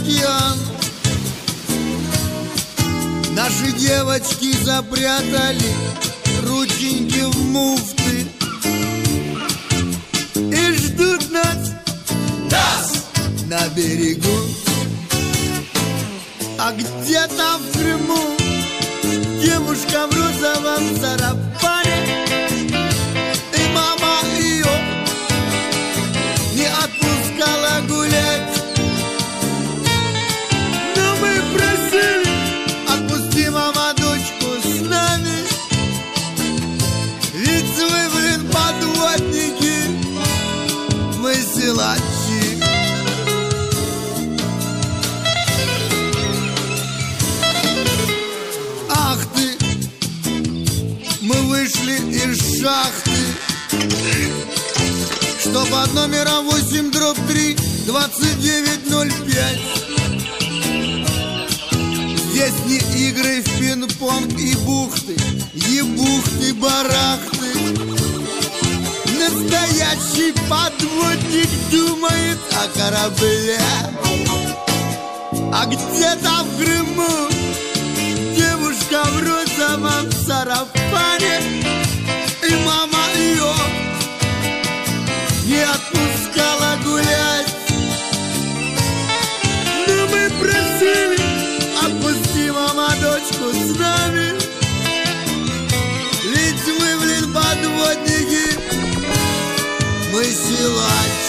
океан. Наши девочки запрятали рученьки в муфты и ждут нас на берегу. А где-то в Крыму девушка в розовом сарафане, и мама ее не отпускала гулять. Но мы просили: отпусти, мама, дочку с нами, ведь мы, блин, подводники, мы силачи. Ах ты, мы вышли из шахты, что под номером 8/3 2905. Здесь не игры в пинг-понг и бухты, ебухты-барахты. Настоящий подводник думает о корабле. А где-то в Крыму девушка в розовом сарафане, и мама ее не отпускала гулять. Но мы просили: отпусти, мама, дочку с нами, ведь мы, блин, подводники, мы силачи.